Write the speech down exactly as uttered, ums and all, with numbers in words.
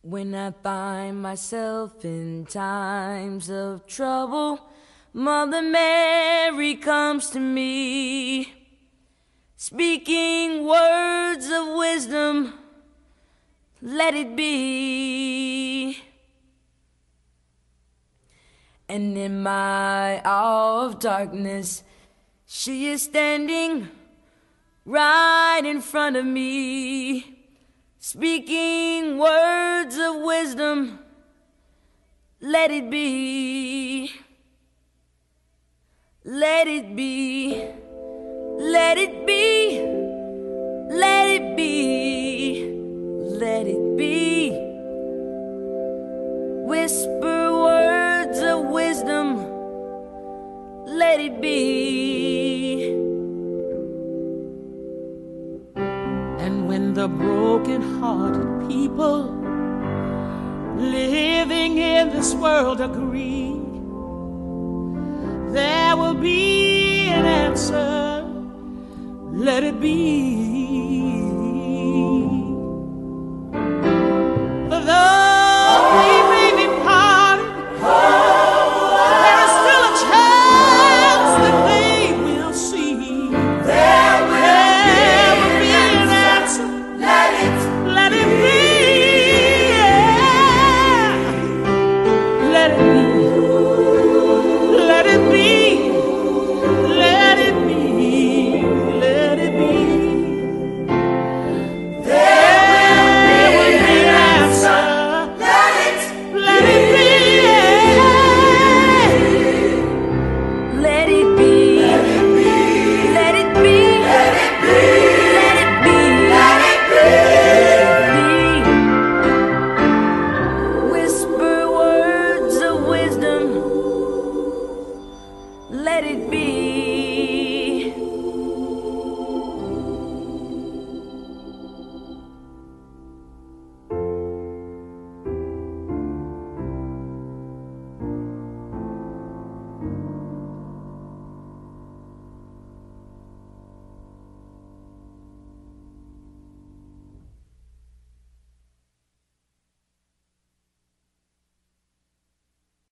When I find myself in times of trouble, Mother Mary comes to me, speaking words of wisdom, let it be. And in my hour of darkness, she is standing right in front of me, speaking words of wisdom, let it be. Let it be, let it be, let it be, let it be. Whisper words of wisdom, let it be. And when the broken-hearted people living in this world agree, there will be an answer, let it be. For though we may be parted, there is still a chance that they will see. There will There will be be an an answer. answer, Let it, let it be. Yeah. Let it be. Let it be, let it be, let it be. there There will will be be an an answer. answer. Let it, Let it be. Let it be, let it be, let it be, let it be, let it be, let it be. be. Whisper words of wisdom, let it be.